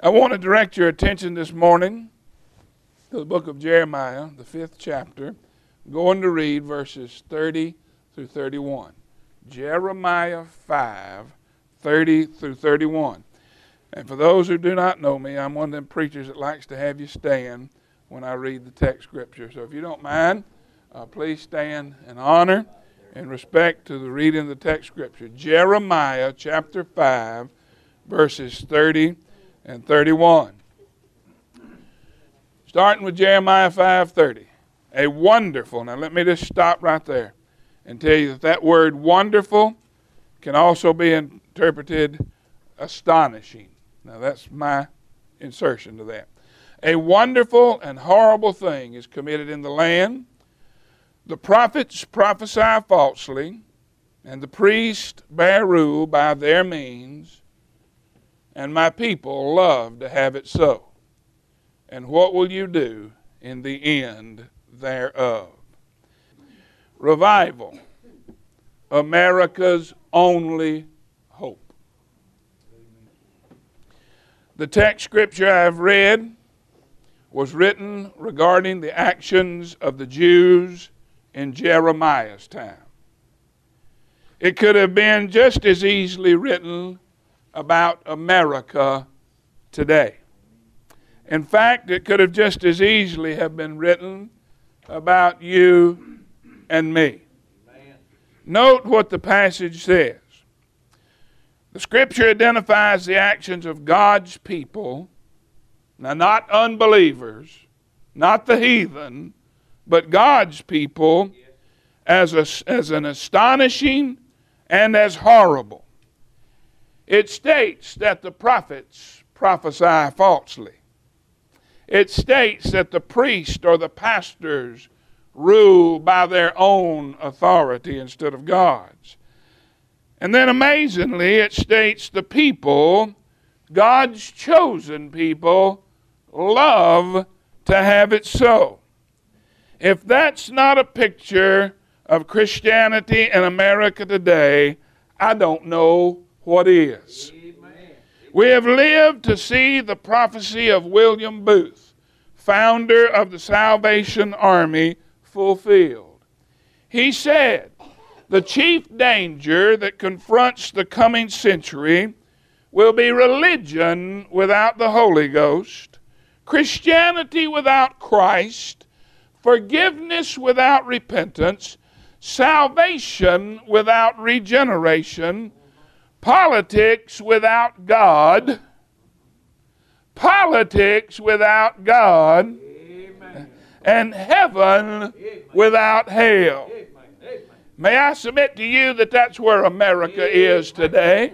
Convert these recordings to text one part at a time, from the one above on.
I want to direct your attention this morning to the book of Jeremiah, the 5th chapter. I'm going to read verses 30 through 31. Jeremiah 5, 30 through 31. And for those who do not know me, I'm one of them preachers that likes to have you stand when I read the text scripture. So if you don't mind, please stand in honor and respect to the reading of the text scripture. Jeremiah chapter 5, verses 30 and 31. Starting with Jeremiah 5:30. A wonderful, now let me just stop right there and tell you that word wonderful can also be interpreted astonishing. Now that's my insertion to that. A wonderful and horrible thing is committed in the land. The prophets prophesy falsely, and the priests bear rule by their means, and my people love to have it so. And what will you do in the end thereof? Revival, America's only hope. The text scripture I've read was written regarding the actions of the Jews in Jeremiah's time. It could have been just as easily written about America today. In fact, it could have just as easily have been written about you and me. Note what the passage says. The scripture identifies the actions of God's people, now not unbelievers, not the heathen, but God's people as an astonishing and as horrible. It states that the prophets prophesy falsely. It states that the priest or the pastors rule by their own authority instead of God's. And then amazingly, it states the people, God's chosen people, love to have it so. If that's not a picture of Christianity in America today, I don't know what is. Amen. We have lived to see the prophecy of William Booth, founder of the Salvation Army, fulfilled. He said, the chief danger that confronts the coming century will be religion without the Holy Ghost, Christianity without Christ, forgiveness without repentance, salvation without regeneration, politics without God, Amen. And heaven without hell. Amen. May I submit to you that that's where America is today.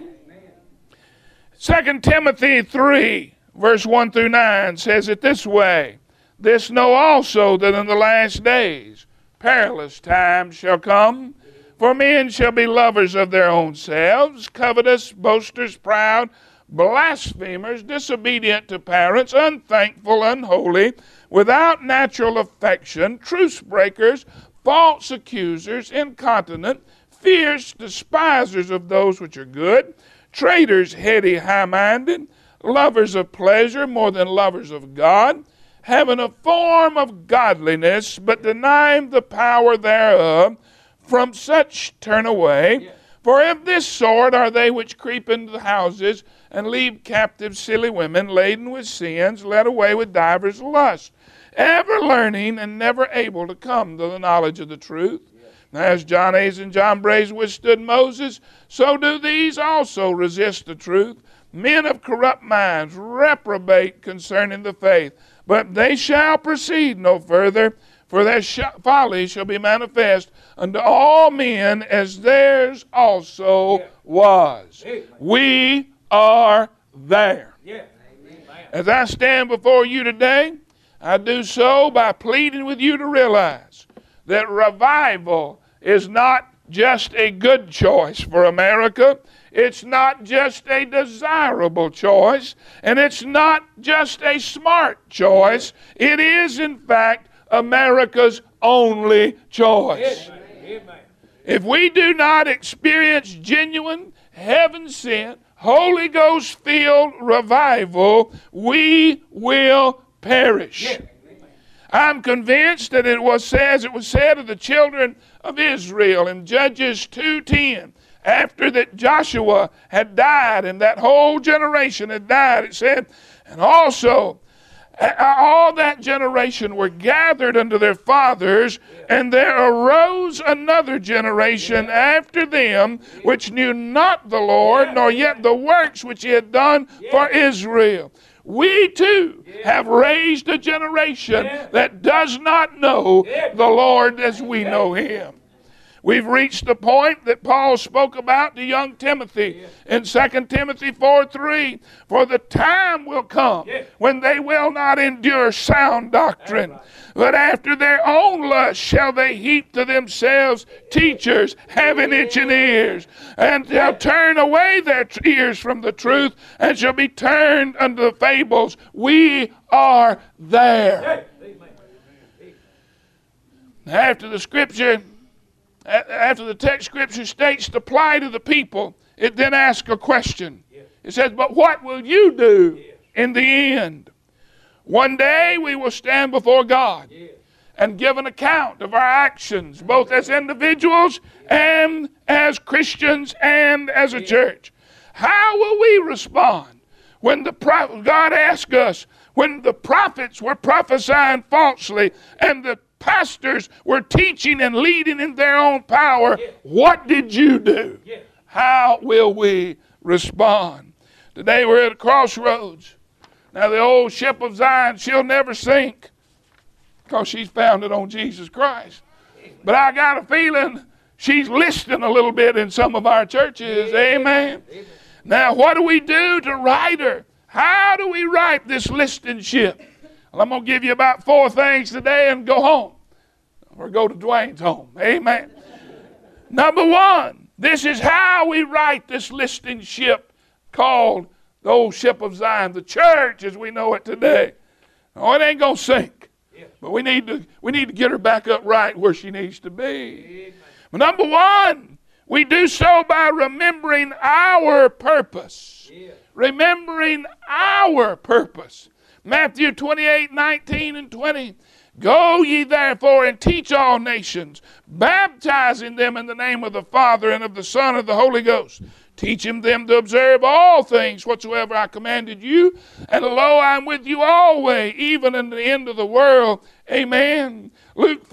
2 Timothy 3, verse 1 through 9 says it this way. This know also that in the last days perilous times shall come, for men shall be lovers of their own selves, covetous, boasters, proud, blasphemers, disobedient to parents, unthankful, unholy, without natural affection, truce breakers, false accusers, incontinent, fierce, despisers of those which are good, traitors, heady, high-minded, lovers of pleasure more than lovers of God, having a form of godliness, but denying the power thereof. From such turn away. For of this sort are they which creep into the houses, and leave captive silly women, laden with sins, led away with divers lusts, ever learning and never able to come to the knowledge of the truth. As John Hayes and John Braze withstood Moses, so do these also resist the truth. Men of corrupt minds reprobate concerning the faith, but they shall proceed no further, for their folly shall be manifest unto all men, as theirs also was. We are there. As I stand before you today, I do so by pleading with you to realize that revival is not just a good choice for America. It's not just a desirable choice, and it's not just a smart choice. It is, in fact, America's only choice. Amen. If we do not experience genuine, heaven-sent, Holy Ghost filled revival, we will perish. I'm convinced that it was said of the children of Israel in Judges 2:10, after that Joshua had died and that whole generation had died, it said, and also all that generation were gathered unto their fathers, and there arose another generation after them, which knew not the Lord, nor yet the works which he had done for Israel. We too have raised a generation that does not know the Lord as we know him. We've reached the point that Paul spoke about to young Timothy in 2 Timothy 4:3. For the time will come when they will not endure sound doctrine, but after their own lust shall they heap to themselves teachers having itching ears, and shall turn away their ears from the truth, and shall be turned unto the fables. We are there. After the text scripture states the plight of the people, it then asks a question. It says, but what will you do in the end? One day we will stand before God and give an account of our actions, both as individuals and as Christians and as a church. How will we respond when God asked us, when the prophets were prophesying falsely and the pastors were teaching and leading in their own power, what did you do? How will we respond? Today we're at a crossroads. Now the old ship of Zion, she'll never sink because she's founded on Jesus Christ. But I got a feeling she's listing a little bit in some of our churches. Amen. Now what do we do to right her? How do we right this listing ship? Well, I'm going to give you about 4 things today and go home. Or go to Dwayne's home. Amen. Number 1, this is how we right this listing ship called the old ship of Zion, the church as we know it today. Oh, it ain't going to sink. But we need to get her back up right where she needs to be. But number 1, we do so by remembering our purpose. Remembering our purpose. Matthew 28:19 and 20. Go ye therefore and teach all nations, baptizing them in the name of the Father and of the Son and of the Holy Ghost, teaching them to observe all things whatsoever I commanded you. And lo, I am with you always, even in the end of the world. Amen. Luke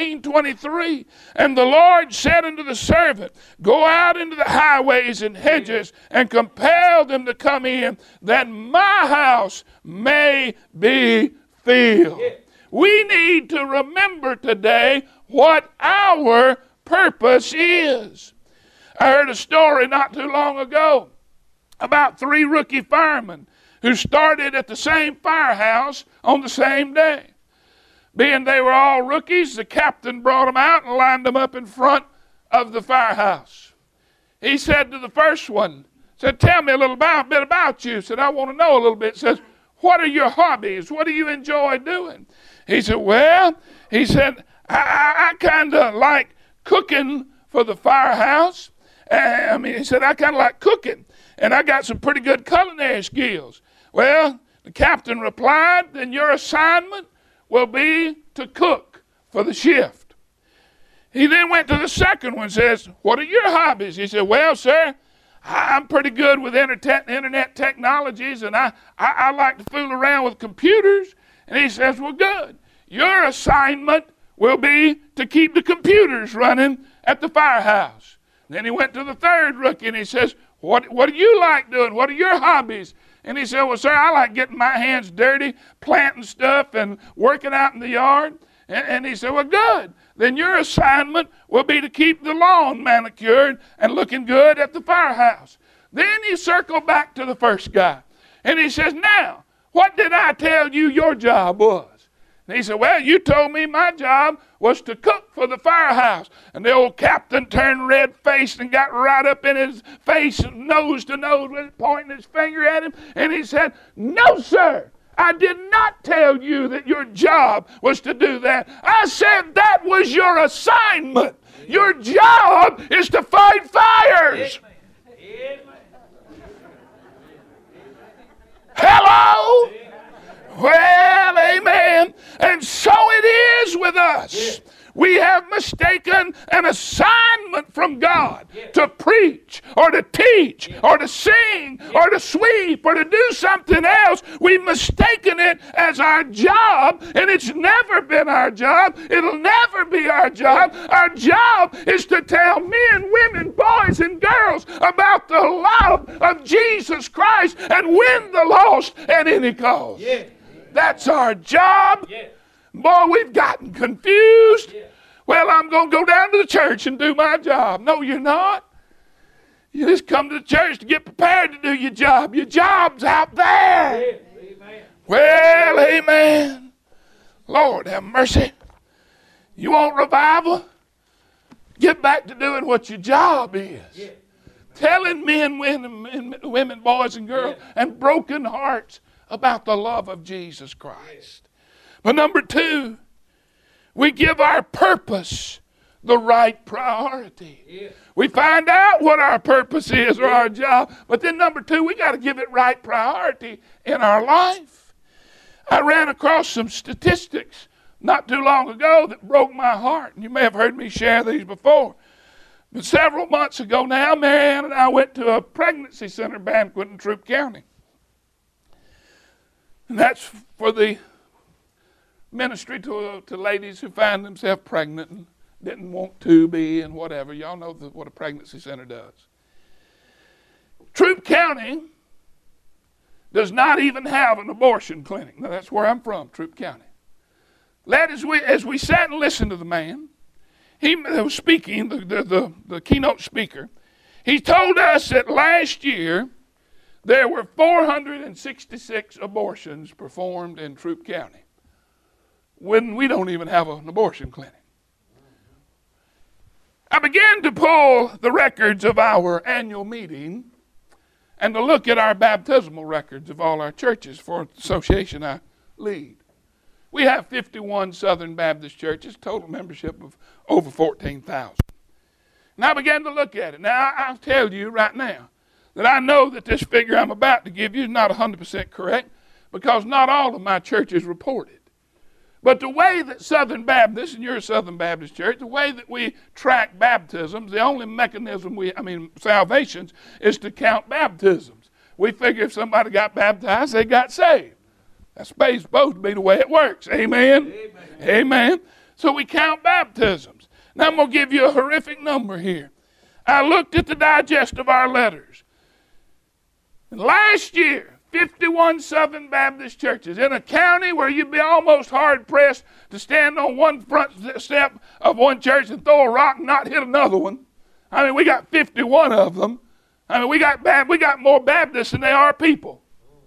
14:23. And the Lord said unto the servant, go out into the highways and hedges, and compel them to come in, that my house may be filled. We need to remember today what our purpose is. I heard a story not too long ago about 3 rookie firemen who started at the same firehouse on the same day. Being they were all rookies, the captain brought them out and lined them up in front of the firehouse. He said to the first one, said, tell me a little bit about you. Said, I want to know a little bit. Says, what are your hobbies? What do you enjoy doing? He said, well, he said, I kind of like cooking for the firehouse. He said, I kind of like cooking, and I got some pretty good culinary skills. Well, the captain replied, then your assignment will be to cook for the shift. He then went to the second one and says, what are your hobbies? He said, well, sir, I'm pretty good with internet technologies, and I like to fool around with computers. And he says, well, good. Your assignment will be to keep the computers running at the firehouse. Then he went to the third rookie, and he says, what do you like doing? What are your hobbies? And he said, well, sir, I like getting my hands dirty, planting stuff, and working out in the yard. And he said, well, good. Then your assignment will be to keep the lawn manicured and looking good at the firehouse. Then he circled back to the first guy. And he says, now, what did I tell you your job was? And he said, well, you told me my job was to cook for the firehouse. And the old captain turned red-faced and got right up in his face, nose to nose, with pointing his finger at him. And he said, no, sir. I did not tell you that your job was to do that. I said that was your assignment. Your job is to fight fires. Hello? Well, amen. And so it is with us. We have mistaken an assignment from God to preach or to teach or to sing or to sweep or to do something else. We've mistaken it as our job, and it's never been our job. It'll never be our job. Our job is to tell men, women, boys, and girls about the love of Jesus Christ and win the lost at any cost. That's our job. Boy, we've gotten confused. Well, I'm going to go down to the church and do my job. No, you're not. You just come to the church to get prepared to do your job. Your job's out there. Amen. Well, amen. Lord, have mercy. You want revival? Get back to doing what your job is. Telling men, women, boys, and girls, and broken hearts about the love of Jesus Christ. But number two, we give our purpose the right priority. We find out what our purpose is or our job, but then number two, we got to give it right priority in our life. I ran across some statistics not too long ago that broke my heart, and you may have heard me share these before. But several months ago now, Marianne and I went to a pregnancy center banquet in Troup County. And that's for the ministry to ladies who find themselves pregnant and didn't want to be and whatever. Y'all know what a pregnancy center does. Troup County does not even have an abortion clinic. Now, that's where I'm from, Troup County. As we sat and listened to the man, he was speaking, the keynote speaker. He told us that last year there were 466 abortions performed in Troup County, when we don't even have an abortion clinic. I began to pull the records of our annual meeting and to look at our baptismal records of all our churches for the association I lead. We have 51 Southern Baptist churches, total membership of over 14,000. And I began to look at it. Now, I'll tell you right now that I know that this figure I'm about to give you is not 100% correct, because not all of my churches report it. But the way that Southern Baptists, and you're a Southern Baptist church, the way that we track baptisms, the only mechanism salvations, is to count baptisms. We figure if somebody got baptized, they got saved. That's supposed to be the way it works. Amen? Amen. So we count baptisms. Now I'm going to give you a horrific number here. I looked at the digest of our letters. Last year, 51 Southern Baptist churches in a county where you'd be almost hard-pressed to stand on one front step of one church and throw a rock and not hit another one. I mean, we got 51 of them. I mean, we got more Baptists than there are people.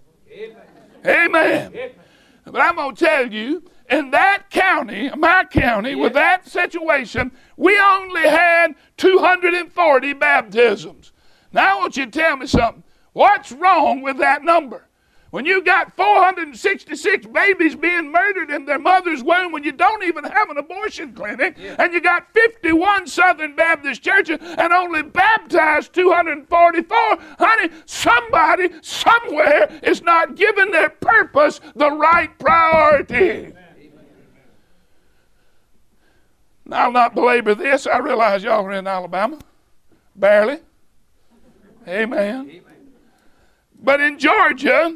Amen. But I'm going to tell you, in that county, my county, with that situation, we only had 240 baptisms. Now I want you to tell me something. What's wrong with that number? When you got 466 babies being murdered in their mother's womb, when you don't even have an abortion clinic, and you got 51 Southern Baptist churches and only baptized 244, honey, somebody somewhere is not giving their purpose the right priority. Now, I'll not belabor this. I realize y'all are in Alabama. Barely. Amen. But in Georgia,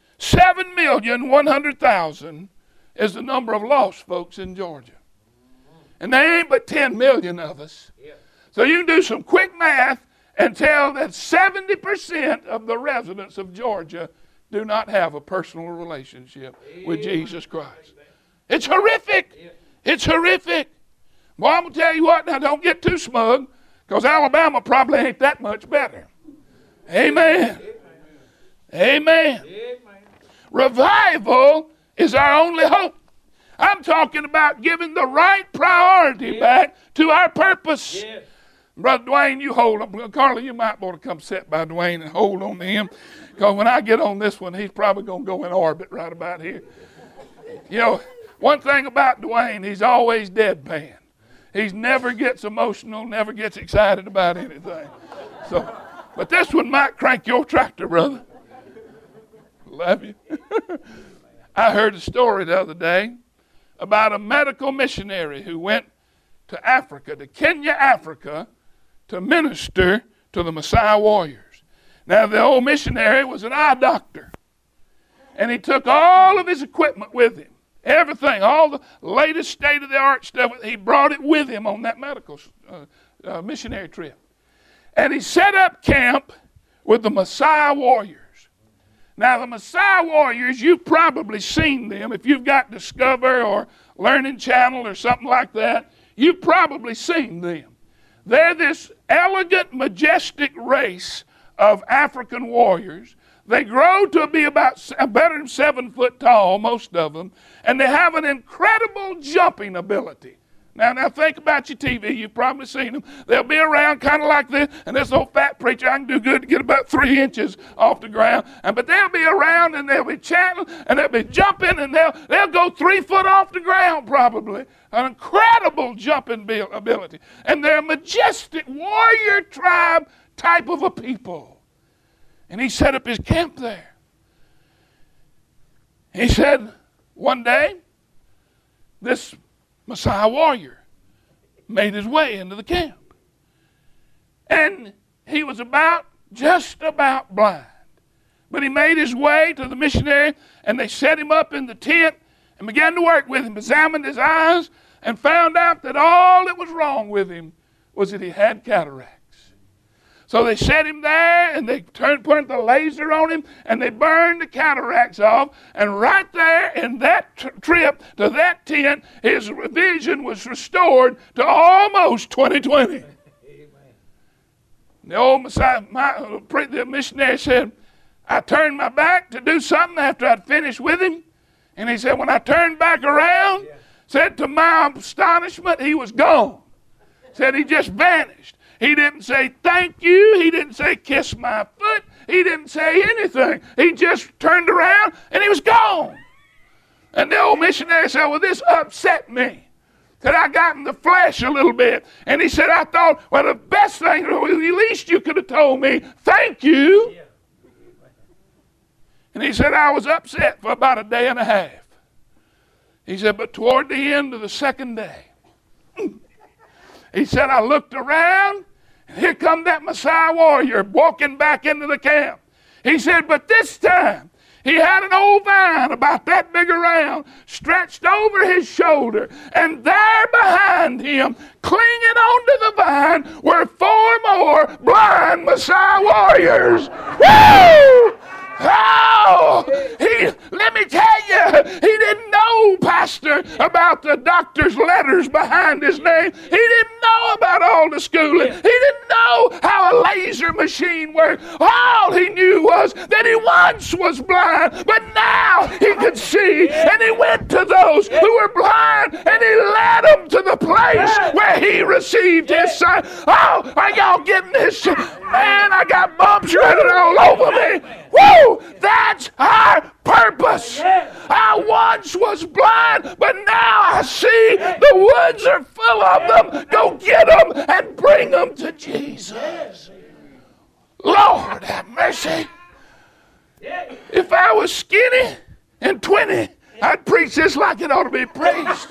7,100,000 is the number of lost folks in Georgia. And there ain't but 10 million of us. So you can do some quick math and tell that 70% of the residents of Georgia do not have a personal relationship with Jesus Christ. It's horrific. It's horrific. Well, I'm going to tell you what, now don't get too smug, because Alabama probably ain't that much better. Amen. Amen. Revival is our only hope. I'm talking about giving the right priority back to our purpose. Brother Dwayne, you hold on. Carla, you might want to come sit by Dwayne and hold on to him, because when I get on this one, he's probably going to go in orbit right about here. You know, one thing about Dwayne, he's always deadpan. He never gets emotional, never gets excited about anything. So, but this one might crank your tractor, brother. love you. I heard a story the other day about a medical missionary who went to Africa, to Kenya, Africa, to minister to the Maasai warriors. Now, the old missionary was an eye doctor, and he took all of his equipment with him. Everything, all the latest state-of-the-art stuff, he brought it with him on that medical missionary trip. And he set up camp with the Maasai warriors. Now, the Maasai warriors, you've probably seen them. If you've got Discover or Learning Channel or something like that, you've probably seen them. They're this elegant, majestic race of African warriors. They grow to be about better than 7 foot tall, most of them, and they have an incredible jumping ability. Now think about your TV. You've probably seen them. They'll be around kind of like this, and this old fat preacher, I can do good to get about 3 inches off the ground. But they'll be around, and they'll be chanting, and they'll be jumping, and they'll go 3 foot off the ground probably. An incredible jumping ability. And they're a majestic warrior tribe type of a people. And he set up his camp there. He said one day, this Maasai warrior made his way into the camp. And he was just about blind. But he made his way to the missionary, and they set him up in the tent and began to work with him, examined his eyes, and found out that all that was wrong with him was that he had cataracts. So they set him there, and they put the laser on him, and they burned the cataracts off. And right there in that trip to that tent, his vision was restored to almost 20/20. The old Messiah, the missionary said, I turned my back to do something after I'd finished with him. And he said, when I turned back around, said to my astonishment, he was gone. Said he just vanished. He didn't say thank you. He didn't say kiss my foot. He didn't say anything. He just turned around and he was gone. And the old missionary said, well, this upset me. Said, I got in the flesh a little bit. And he said, I thought, well, the best thing, at least you could have told me, thank you. And he said, I was upset for about a day and a half. He said, but toward the end of the second day, he said, I looked around, and here come that Maasai warrior walking back into the camp. He said, but this time, he had an old vine about that big around stretched over his shoulder, and there behind him, clinging onto the vine, were 4 more blind Maasai warriors. Woo! Oh, let me tell you, he didn't know, Pastor, about the doctor's letters behind his name. He didn't know about all the schooling. He didn't know how a laser machine worked. All he knew was that he once was blind, but now he could see. And he went to those who were blind, and he led them to the place where he received his sight. Oh, are y'all getting this? Man, I got bumps running all over me. Woo! That's our purpose. I once was blind, but now I see the woods are full of them. Go get them and bring them to Jesus. Lord have mercy. If I was skinny and 20, I'd preach this like it ought to be preached.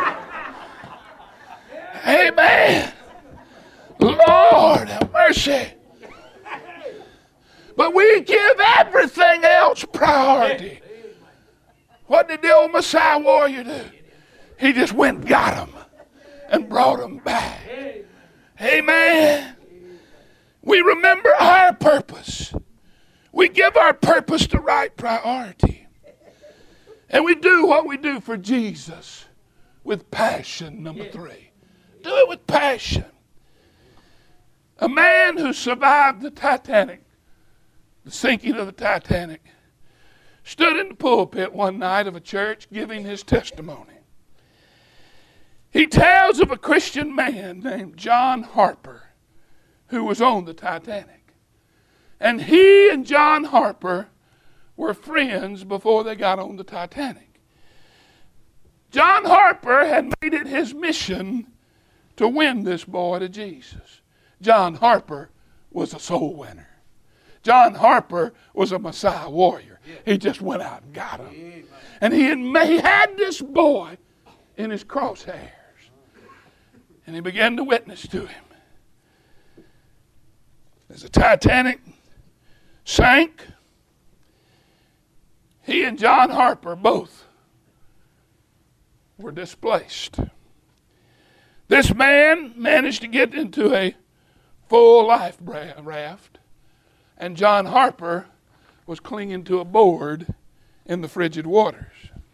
Amen. Lord have mercy. But we give everything else priority. What did the old Maasai warrior do? He just went and got them and brought them back. Amen. We remember our purpose. We give our purpose the right priority. And we do what we do for Jesus with passion, number 3. Do it with passion. A man who survived the Titanic, the sinking of the Titanic, stood in the pulpit one night of a church giving his testimony. He tells of a Christian man named John Harper who was on the Titanic. And he and John Harper were friends before they got on the Titanic. John Harper had made it his mission to win this boy to Jesus. John Harper was a soul winner. John Harper was a Maasai warrior. He just went out and got him. And he had this boy in his crosshairs. And he began to witness to him. As the Titanic sank, he and John Harper both were displaced. This man managed to get into a full life raft, and John Harper was clinging to a board in the frigid waters.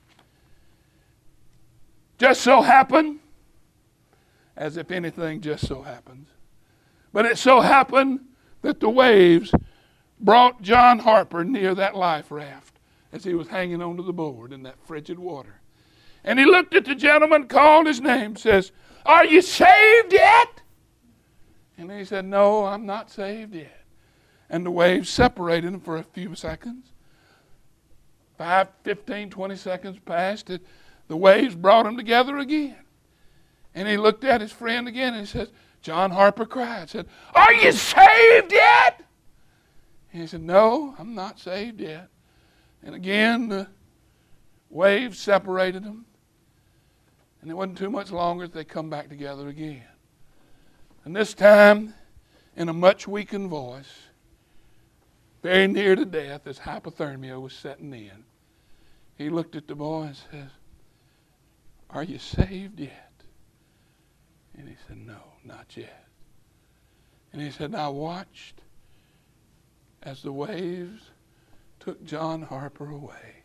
Just so happened, as if anything just so happens, but it so happened that the waves brought John Harper near that life raft as he was hanging onto the board in that frigid water. And he looked at the gentleman, called his name, says, "Are you saved yet?" And he said, "No, I'm not saved yet." And the waves separated him for a few seconds. 5, 15, 20 seconds passed. The waves brought him together again. And he looked at his friend again and he said, John Harper cried, said, "Are you saved yet?" And he said, "No, I'm not saved yet." And again, the waves separated them. And it wasn't too much longer that they come back together again. And this time, in a much weakened voice, very near to death as hypothermia was setting in, he looked at the boy and says, "Are you saved yet?" And he said, "No, not yet." And he said, "I watched as the waves took John Harper away,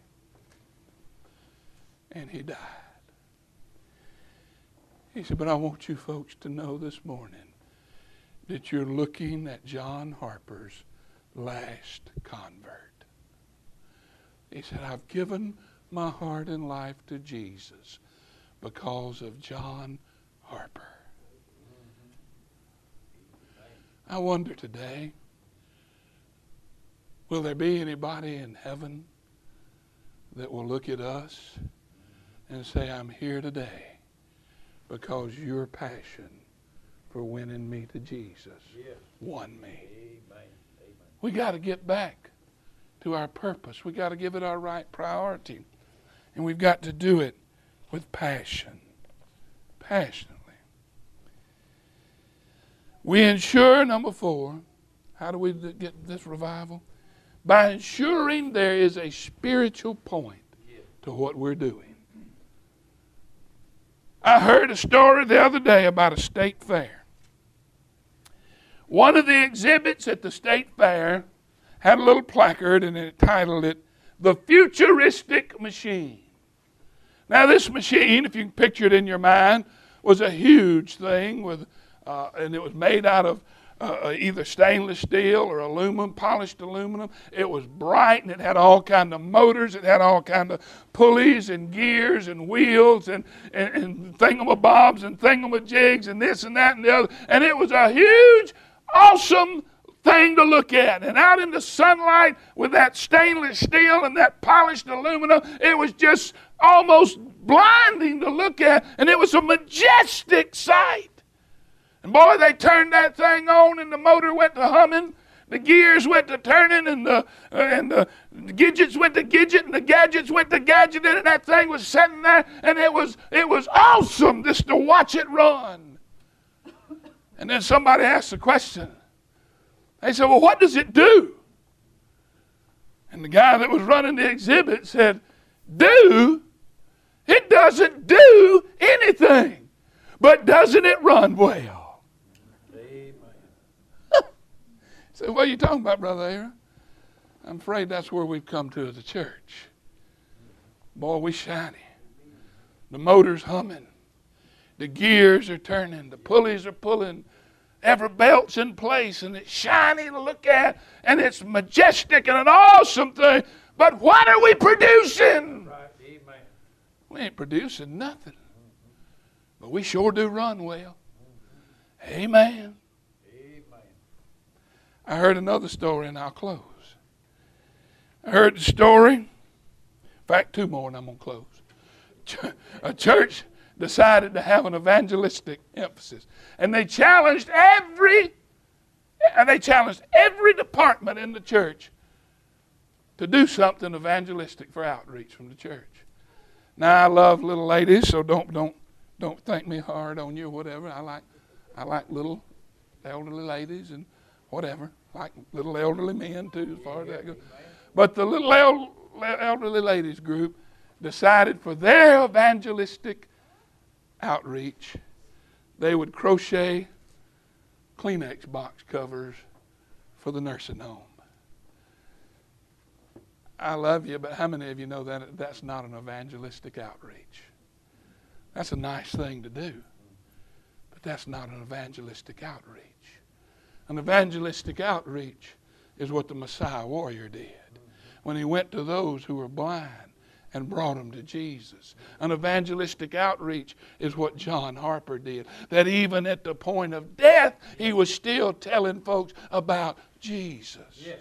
and he died." He said, "But I want you folks to know this morning that you're looking at John Harper's last convert." He said, "I've given my heart and life to Jesus because of John Harper." I wonder today, will there be anybody in heaven that will look at us and say, "I'm here today because your passion for winning me to Jesus won me"? Amen. We got to get back to our purpose. We got to give it our right priority. And we've got to do it with passion. Passionately. We ensure, number 4, how do we get this revival? By ensuring there is a spiritual point to what we're doing. I heard a story the other day about a state fair. One of the exhibits at the state fair had a little placard and it titled it, "The Futuristic Machine." Now this machine, if you can picture it in your mind, was a huge thing with and it was made out of either stainless steel or aluminum, polished aluminum. It was bright and it had all kind of motors. It had all kind of pulleys and gears and wheels and thingamabobs and thingamajigs and this and that and the other. And it was a huge, awesome thing to look at. And out in the sunlight with that stainless steel and that polished aluminum, it was just almost blinding to look at. And it was a majestic sight. And boy, they turned that thing on and the motor went to humming. The gears went to turning and the gadgets went to gadget and the gadgets went to gadget and that thing was sitting there and it was awesome just to watch it run. And then somebody asked the question. They said, "Well, what does it do?" And the guy that was running the exhibit said, "Do? It doesn't do anything. But doesn't it run well?" So what are you talking about, Brother Aaron? I'm afraid that's where we've come to as a church. Boy, we shiny. The motor's humming. The gears are turning. The pulleys are pulling. Every belt's in place. And it's shiny to look at. And it's majestic and an awesome thing. But what are we producing? Right. Amen. We ain't producing nothing. But we sure do run well. Amen. I heard another story and I'll close. I heard the story, in fact 2 more and I'm going to close. A church decided to have an evangelistic emphasis. And they challenged every department in the church to do something evangelistic for outreach from the church. Now I love little ladies, so don't think me hard on you or whatever. I like little elderly ladies and whatever. Like little elderly men too, as far as that goes. But the little elderly ladies group decided for their evangelistic outreach, they would crochet Kleenex box covers for the nursing home. I love you, but how many of you know that that's not an evangelistic outreach? That's a nice thing to do, but that's not an evangelistic outreach. An evangelistic outreach is what the Messiah warrior did when he went to those who were blind and brought them to Jesus. An evangelistic outreach is what John Harper did, that even at the point of death, he was still telling folks about Jesus. Yes.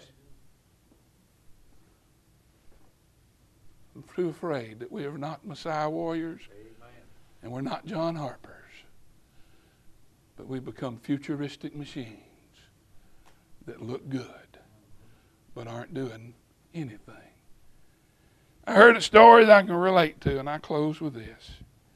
I'm too afraid that we are not Messiah warriors. Amen. And we're not John Harpers, but we become futuristic machines that look good but aren't doing anything. I heard a story that I can relate to, and I close with this.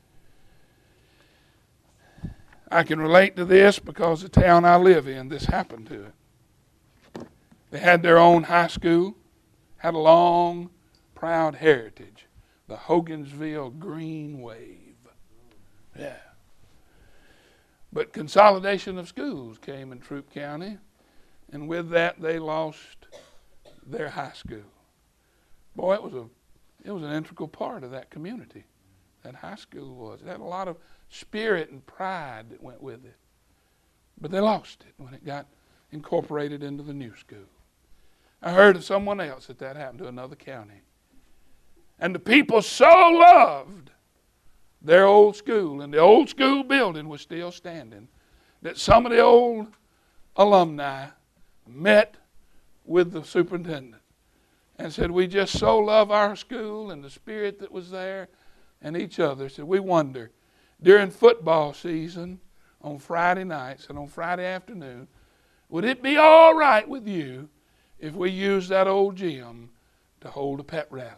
I can relate to this because the town I live in, this happened to it. They had their own high school, had a long, proud heritage, the Hogansville Green Wave. Yeah. But consolidation of schools came in Troup County, and with that they lost their high school. Boy, it was an integral part of that community. That high school was. It had a lot of spirit and pride that went with it. But they lost it when it got incorporated into the new school. I heard of someone else that happened to another county. And the people so loved their old school, and the old school building was still standing, that some of the old alumni met with the superintendent and said, we just so love our school and the spirit that was there and each other. Said, we wonder, during football season on Friday nights and on Friday afternoon, would it be all right with you if we used that old gym to hold a pep rally?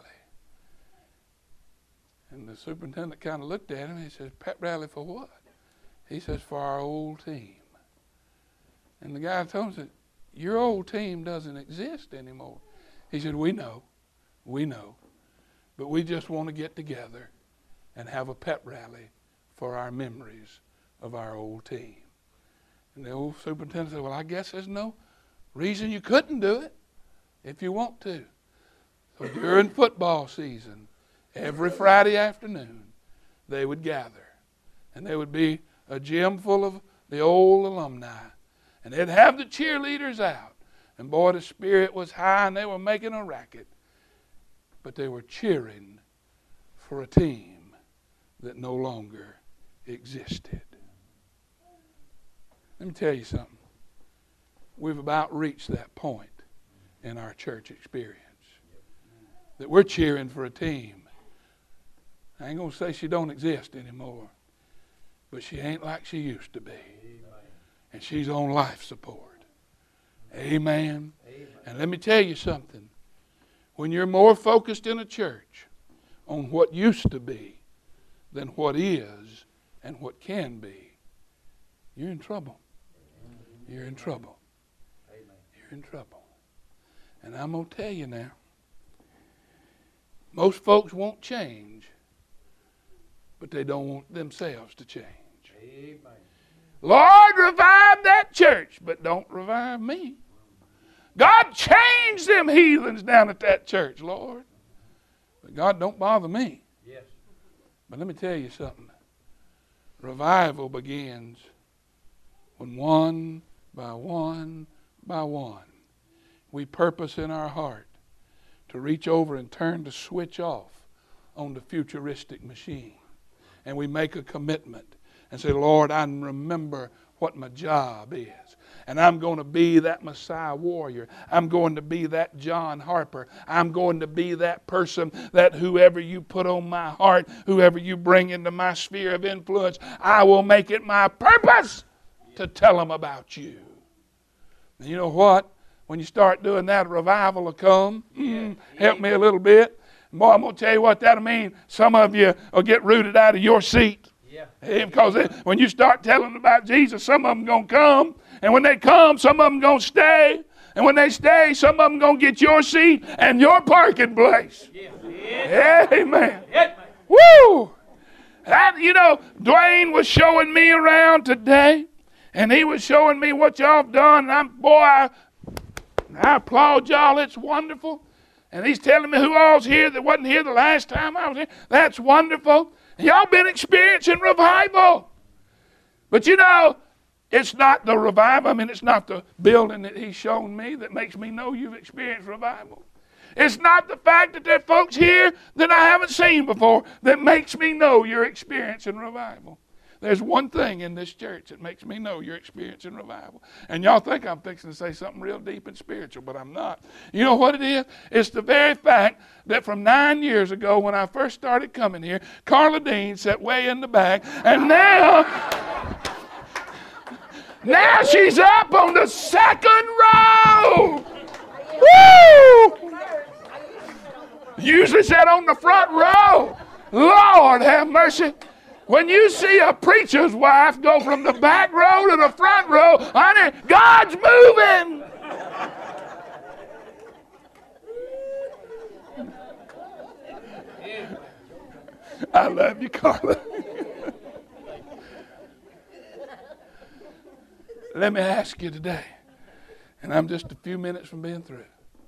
And the superintendent kind of looked at him and he says, pep rally for what? He says, for our old team. And the guy told him, said, your old team doesn't exist anymore. He said, we know, but we just want to get together and have a pep rally for our memories of our old team. And the old superintendent said, well, I guess there's no reason you couldn't do it if you want to. So during football season, every Friday afternoon, they would gather. And there would be a gym full of the old alumni. And they'd have the cheerleaders out. And boy, the spirit was high and they were making a racket. But they were cheering for a team that no longer existed. Let me tell you something. We've about reached that point in our church experience. That we're cheering for a team. I ain't going to say she don't exist anymore, but she ain't like she used to be. And she's on life support. Amen. And let me tell you something. When you're more focused in a church on what used to be than what is and what can be, you're in trouble. You're in trouble. You're in trouble. And I'm going to tell you now, most folks won't change, but they don't want themselves to change. Amen. Lord, revive that church, but don't revive me. God, change them heathens down at that church, Lord. But God, don't bother me. Yes. But let me tell you something. Revival begins when one by one by one, we purpose in our heart to reach over and turn the switch off on the futuristic machine. And we make a commitment and say, Lord, I remember what my job is. And I'm going to be that Messiah warrior. I'm going to be that John Harper. I'm going to be that person that whoever you put on my heart, whoever you bring into my sphere of influence, I will make it my purpose to tell them about you. And you know what? when you start doing that, a revival will come. Help me a little bit. Boy, I'm going to tell you what that'll mean. Some of you will get rooted out of your seat. Because when you start telling about Jesus, some of them going to come. And when they come, some of them going to stay. And when they stay, some of them going to get your seat and your parking place. Amen. Woo! That, Dwayne was showing me around today. And he was showing me what y'all have done. And I applaud y'all. It's wonderful. And he's telling me who all's here that wasn't here the last time I was here. That's wonderful. Y'all been experiencing revival. But it's not the revival. It's not the building that he's shown me that makes me know you've experienced revival. It's not the fact that there are folks here that I haven't seen before that makes me know you're experiencing revival. There's one thing in this church that makes me know you're experiencing revival. And y'all think I'm fixing to say something real deep and spiritual, but I'm not. You know what it is? It's the very fact that from 9 years ago when I first started coming here, Carla Dean sat way in the back, and now she's up on the second row. Woo! Usually sat on the front row. Lord have mercy. When you see a preacher's wife go from the back row to the front row, honey, God's moving. I love you, Carla. Let me ask you today, and I'm just a few minutes from being through.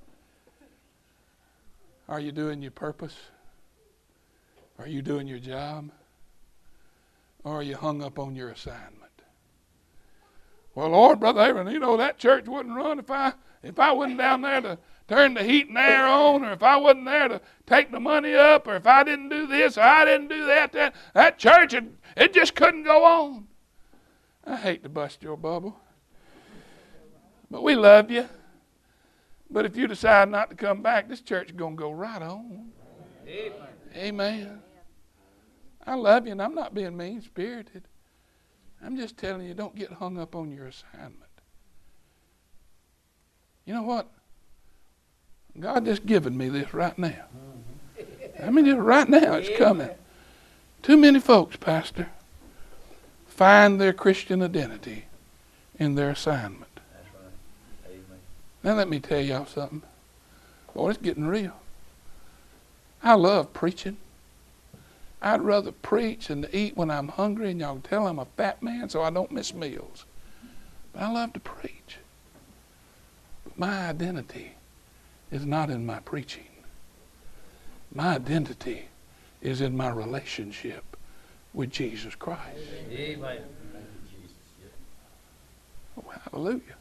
Are you doing your purpose? Are you doing your job? Or are you hung up on your assignment? Well, Lord, Brother Abraham, that church wouldn't run if I wasn't down there to turn the heat and air on, or if I wasn't there to take the money up, or if I didn't do this, or I didn't do that. That church, it just couldn't go on. I hate to bust your bubble. But we love you. But if you decide not to come back, this church is going to go right on. Amen. I love you, and I'm not being mean-spirited. I'm just telling you, don't get hung up on your assignment. You know what? God just given me this right now. Just right now it's coming. Too many folks, Pastor, find their Christian identity in their assignment. That's right. Amen. Now let me tell y'all something. Boy, it's getting real. I love preaching. I'd rather preach than to eat when I'm hungry, and y'all can tell I'm a fat man so I don't miss meals. But I love to preach. But my identity is not in my preaching. My identity is in my relationship with Jesus Christ. Amen. Oh, hallelujah.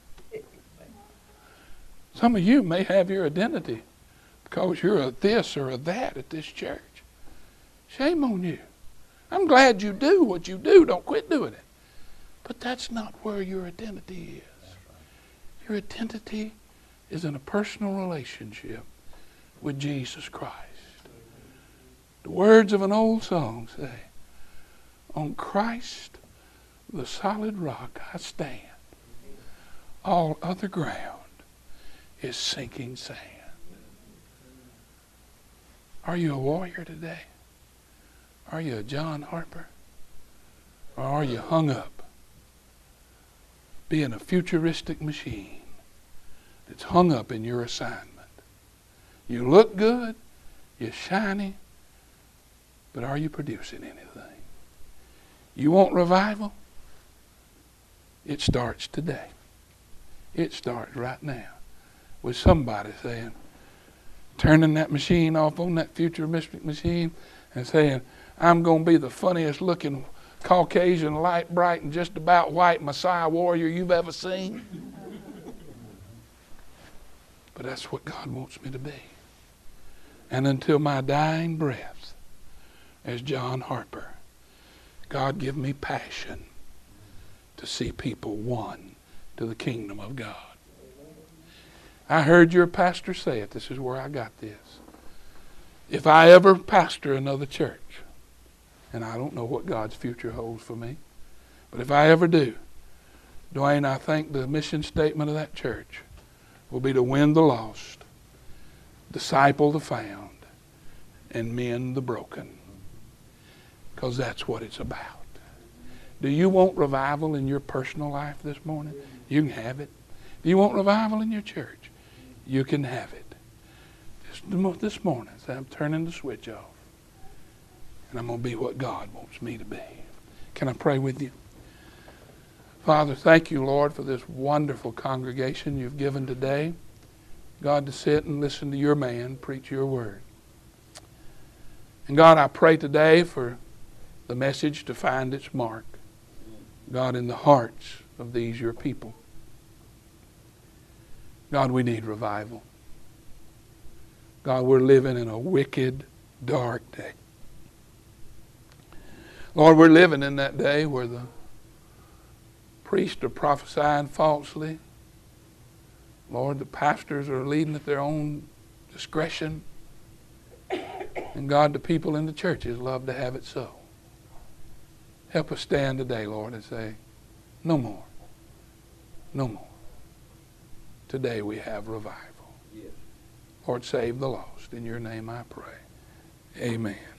Some of you may have your identity because you're a this or a that at this church. Shame on you. I'm glad you do what you do. Don't quit doing it. But that's not where your identity is. Your identity is in a personal relationship with Jesus Christ. The words of an old song say, on Christ, the solid rock I stand. All other ground is sinking sand. Are you a warrior today? Are you a John Harper? Or are you hung up being a futuristic machine that's hung up in your assignment? You look good, you're shiny, but are you producing anything? You want revival? It starts today. It starts right now with somebody saying, turning that machine off on that futuristic machine and saying, I'm going to be the funniest looking Caucasian, light, bright, and just about white Messiah warrior you've ever seen. But that's what God wants me to be. And until my dying breath, as John Harper, God give me passion to see people won to the kingdom of God. I heard your pastor say it. This is where I got this. If I ever pastor another church, and I don't know what God's future holds for me, but if I ever do, Dwayne, I think the mission statement of that church will be to win the lost, disciple the found, and mend the broken. Because that's what it's about. Do you want revival in your personal life this morning? You can have it. Do you want revival in your church? You can have it. Just this morning, say, I'm turning the switch off. And I'm going to be what God wants me to be. Can I pray with you? Father, thank you, Lord, for this wonderful congregation you've given today. God, to sit and listen to your man preach your word. And God, I pray today for the message to find its mark. God, in the hearts of these your people. God, we need revival. God, we're living in a wicked, dark day. Lord, we're living in that day where the priests are prophesying falsely. Lord, the pastors are leading at their own discretion. And God, the people in the churches love to have it so. Help us stand today, Lord, and say, no more. No more. Today we have revival. Yes. Lord, save the lost. In your name I pray. Amen.